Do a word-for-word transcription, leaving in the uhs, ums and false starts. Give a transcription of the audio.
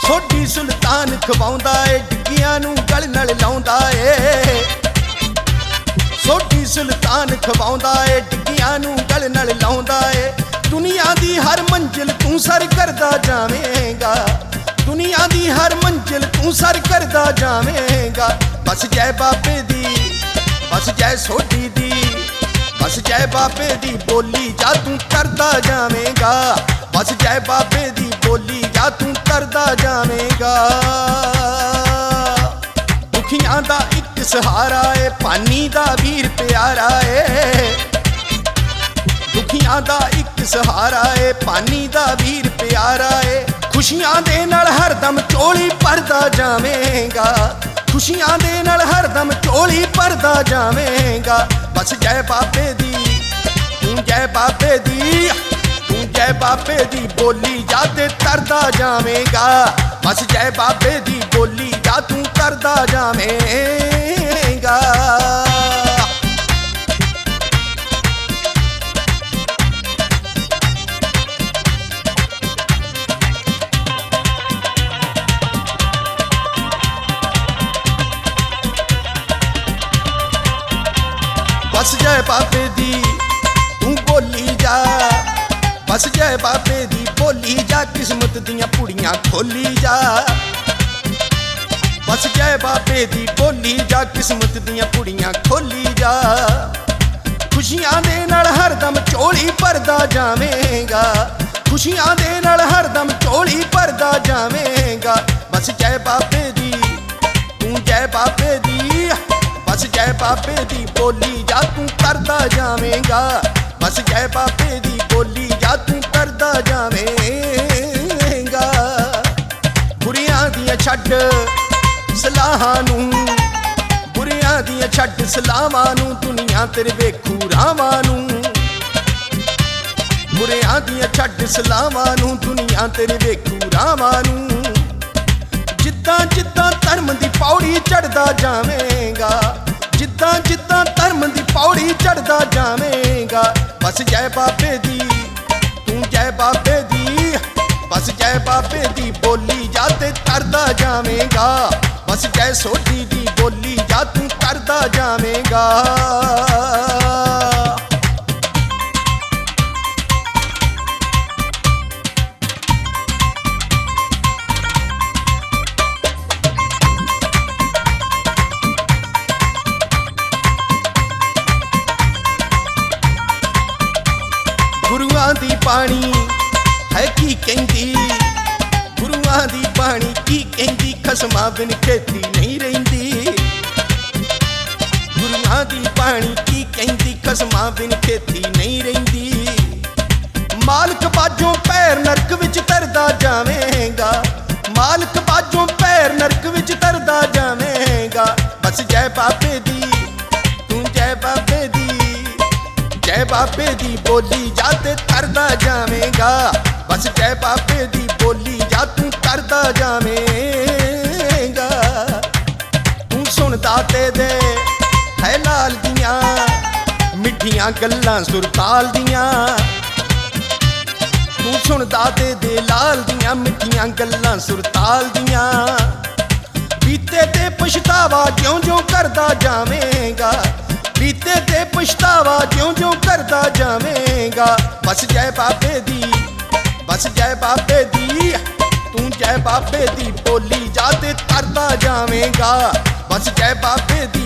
ਸੋਢੀ ਸੁਲਤਾਨ ਖਵਾਉਂਦਾ ਏ, ਡਿੱਗੀਆਂ ਨੂੰ ਗਲ ਨਾਲ ਲਾਉਂਦਾ ਏ। ਸੋਢੀ ਸੁਲਤਾਨ ਖਵਾਉਂਦਾ ਏ, ਡਿੱਗੀਆਂ ਨੂੰ ਗਲ ਨਾਲ ਲਾਉਂਦਾ ਏ। ਦੁਨੀਆ ਦੀ ਹਰ ਮੰਜ਼ਿਲ ਤੂੰ ਸਰ ਕਰਦਾ ਜਾਵੇਂਗਾ, ਦੁਨੀਆ ਦੀ ਹਰ ਮੰਜ਼ਿਲ ਤੂੰ ਸਰ ਕਰਦਾ ਜਾਵੇਂਗਾ। ਬਸ ਜੈ ਬਾਬੇ ਦੀ, ਬਸ ਜੈ ਸੋਢੀ ਦੀ, ਬਸ ਜੈ ਬਾਬੇ ਦੀ ਬੋਲੀ ਜਾ ਤੂੰ ਕਰਦਾ ਜਾਵੇਂਗਾ। ਬਸ ਜੈ ਬਾਬੇ ਦੀ ਬੋਲੀ ਜਾ ਤੂੰ ਕਰਦਾ ਜਾਵੇਂਗਾ। ਦੁਖੀਆਂ ਦਾ ਇੱਕ ਸਹਾਰਾ ਏ, ਭਾਨੀ ਦਾ ਵੀਰ ਪਿਆਰਾ ਏ। ਦੁਖੀਆਂ ਦਾ ਇੱਕ ਸਹਾਰਾ ਏ, ਭਾਨੀ ਦਾ ਵੀਰ ਪਿਆਰਾ ਏ। ਖੁਸ਼ੀਆਂ ਦੇ ਨਾਲ ਹਰਦਮ ਝੋਲੀ ਭਰਦਾ ਜਾਵੇਂਗਾ, ਖੁਸ਼ੀਆਂ ਦੇ ਨਾਲ ਹਰਦਮ ਝੋਲੀ ਭਰਦਾ ਜਾਵੇਂਗਾ। ਬਸ ਜੈ ਬਾਬੇ ਦੀ, ਤੂੰ ਜੈ ਬਾਬੇ ਦੀ, ਤੂੰ ਜੈ ਬਾਬੇ ਦੀ ਬੋਲੀ ਜਾ ਤੇ ਤਰਦਾ ਜਾਵੇਂਗਾ। ਬਸ ਜੈ ਬਾਬੇ ਦੀ ਬੋਲੀ ਜਾ ਤੂੰ ਕਰਦਾ ਜਾਵੇਂਗਾ। बस जय बाबे दी तू बोली जा, बस जय बाबे दी बोली जा, किस्मत दियां पुड़ियां खोली जा। बस जय बाबे दी बोली जा, किस्मत दियां पुड़ियां खोली जा। खुशियां दे नाल हरदम झोली भरदा जावेंगा, खुशियां दे नाल हरदम झोली भरदा जावेंगा। बस जय बाबे दी तू जय बाबे दी, बस जय बाबे दी बोली जा तू करदा जावेंगा। बस जय बाबे दी बोली जा तू करदा जावेंगा। बुरियां दियां छड्ड सलाहां नूं, बुरियां दियां छड्ड सलाहां नूं, दुनिया तेरे वेखू रावां नूं। बुरियां दियां छड्ड सलाहां नूं, दुनिया तेरे वेखू रावां नूं। जिद्दां जिद्दां धर्म दी पौड़ी चढ़दा जावेंगा, जिद्दां जिद्दां धर्म दी पौड़ी चढ़दा जावेंगा। बस जय बाबे दी तू जय बाबे दी, बस जय बाबे दी बोली जा ते तरदा जावेंगा। बस जय सोढी दी बोली जा तू करदा जावेंगा। गुरुआं दी बाणी है की कहंदी, गुरुआं दी बाणी की कहंदी, खसमां बिन खेती नहीं रहिंदी। गुरुआं दी बाणी की कहंदी, खसमां बिन खेती नहीं रहिंदी। मालक बाजों पैर नरक विच तरदा जावेंगा, मालक बाजों पैर नरक विच तरदा जावेंगा। बस जय बाबे दी तू जय बाबे दी, जय बाबे दी बोली जा ते तरदा जावेंगा। बस जय बाबे दी बोली जा तू तरदा जावेंगा। तू सुनदा ते दे है लाल दियां मिठियां गल्लां सुरताल दियां, तू सुनदा ते दे लाल दियां मिठियां गल्लां सुरताल दियां। बीते ते पछतावा ज्यों ज्यों करदा जावेंगा, बीते ते पछतावा ज्यों ज्यों करदा जावेंगा। बस जय बाबे दी, बस जय बाबे दी, तू जय बाबे दी बोली जा ते तरदा जावेंगा। बस जय बाबे दी